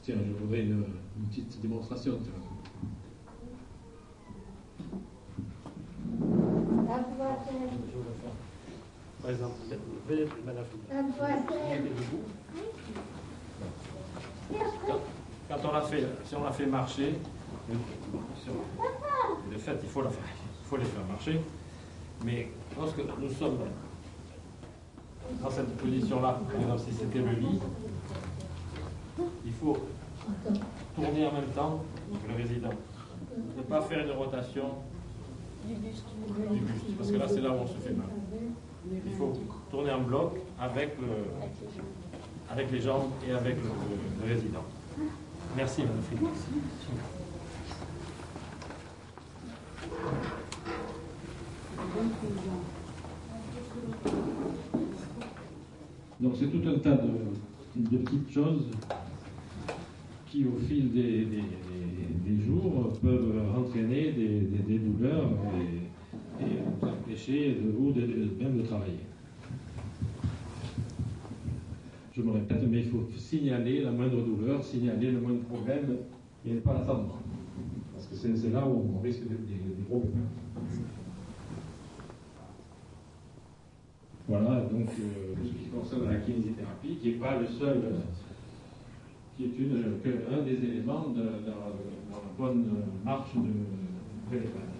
Tiens, je voudrais une petite démonstration. Par exemple, madame. Quand on l'a fait, si on l'a fait marcher, de fait, il faut les faire marcher. Mais lorsque nous sommes dans cette position-là, par exemple, si c'était le lit, il faut tourner en même temps que le résident. Ne pas faire une rotation du buste, parce que là, c'est là où on se fait mal. Il faut tourner en bloc avec les jambes et avec le résident. Merci, Mme Friedrich. Donc c'est tout un tas de petites choses qui, au fil des jours, peuvent entraîner des douleurs et nous empêcher même de travailler. Je me répète, mais il faut signaler la moindre douleur, signaler le moindre problème et ne pas l'attendre. Parce que c'est là où on risque des gros problèmes. Voilà, donc ce qui concerne la kinésithérapie, qui n'est pas le seul, qui est qu'un des éléments dans la bonne marche de l'élevage.